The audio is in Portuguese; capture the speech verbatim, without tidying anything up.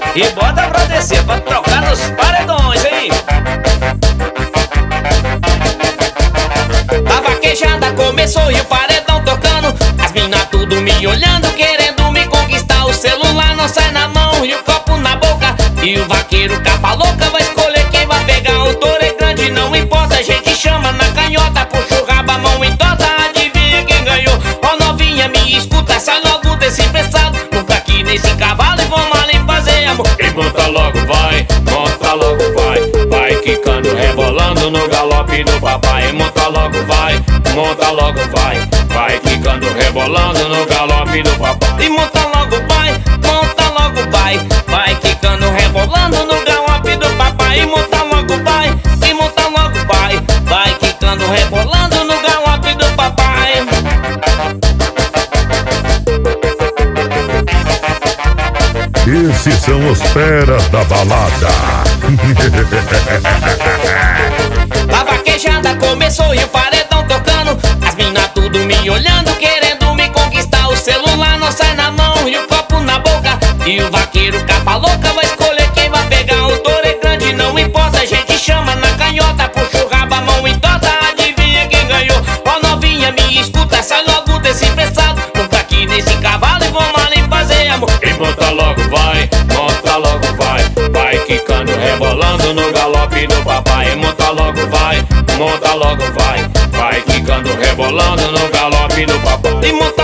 E bota pra descer, pra trocar nos paredões, hein? A vaquejada começou e o paredão tocando, as minas tudo me olhando, querendo me conquistar. O celular não sai na mão e o copo na boca, e o vaqueiro capa louca vai escolher quem vai pegar. O touro é grande, não importa, a gente chama na canhota, puxa o rabo, a mão em torta, adivinha quem ganhou. Ó novinha, me escuta, sai logo desse emprestado, monta aqui nesse cavalo e vamos ali fazer amor. E monta logo vai, monta logo vai, vai quicando, rebolando no galope do papai. Monta logo vai, monta logo vai, vai quicando, rebolando no galope do papai. E monta logo vai, monta logo vai, vai quicando, rebolando no galope do papai. E monta logo vai, e monta logo vai, vai quicando, rebolando no galope do papai. Esses são os feras da balada. A vaquejada começou e o paredão tocando, as minas tudo me olhando, querendo me conquistar. O celular não sai na mão e o copo na boca, e o vaqueiro capa louca vai escolher quem vai pegar. O touro é grande, não importa, a gente chama na canhota, puxa o rabo, a mão em torta, adivinha quem ganhou. Ó novinha, me escuta, sai logo desse emprestado, monta aqui nesse cavalo e vamos ali fazer amor. E monta logo vai, monta logo vai, vai quicando, rebolando no galope do papai. Monta logo vai, monta logo vai, vai quicando, rebolando no galope do papai. E monta